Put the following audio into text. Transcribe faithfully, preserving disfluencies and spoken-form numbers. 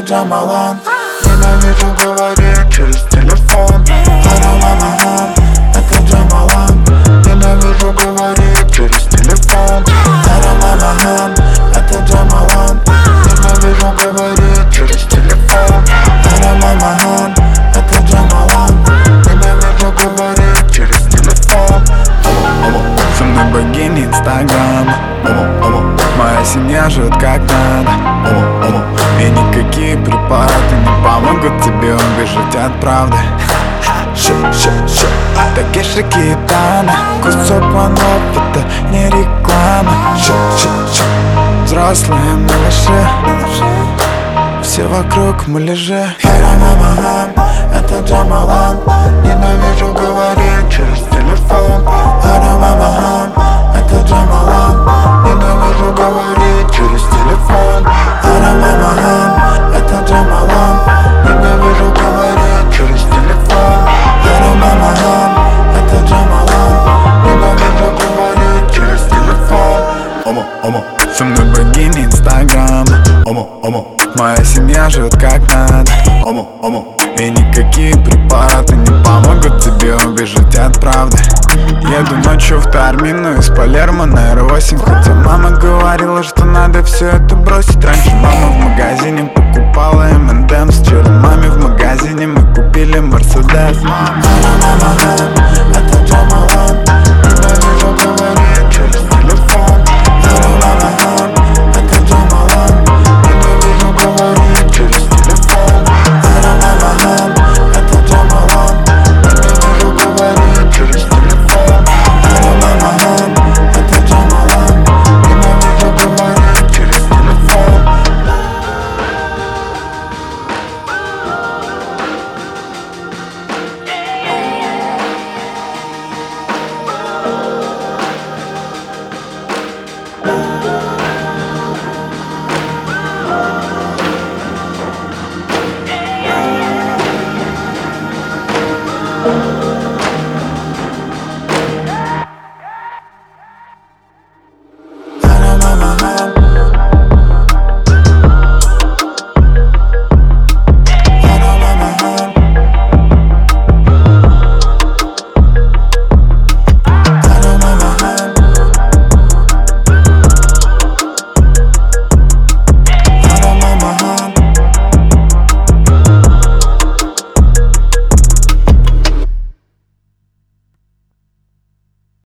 Джамалан. Ненавижу говорить через телефон. Харамамахам, это Джамалан. Ненавижу говорить через телефон. Харамамахам, это Джамалан. Ненавижу говорить через телефон. Харамамахам, это Джамалан. Ненавижу говорить через телефон. Со мной богиня Инстаграма. Моя семья живет как надо. И никакие препараты не помогут тебе убежать от правды. Такеши Китана, кусок манов, это не реклама. Взрослые малыши, все вокруг муляжи. Харамамахам, это Джамалан. Ненавижу говорить через телефон. Харамамахам, это Джамалан. Ненавижу говорить через телефон. Харамамахам, это Джамалан. Ненавижу говорить через телефон. Харамамахам, это Джамалан. Ненавижу говорить через телефон. Омо, омо, со мной богиня Инстаграма. Омо, омо, моя семья живет как надо. Омо, омо, и никакие препараты не помогут тебе убежать от правды. Еду ночью в Тармину из Палермо на эр восемь. Хотя мама говорила, что надо все это бросить. Раньше мама в магазине покупала эм энд эмс. Вчера маме в магазине мы купили Мерседес. Харамамахам, это Джамалан.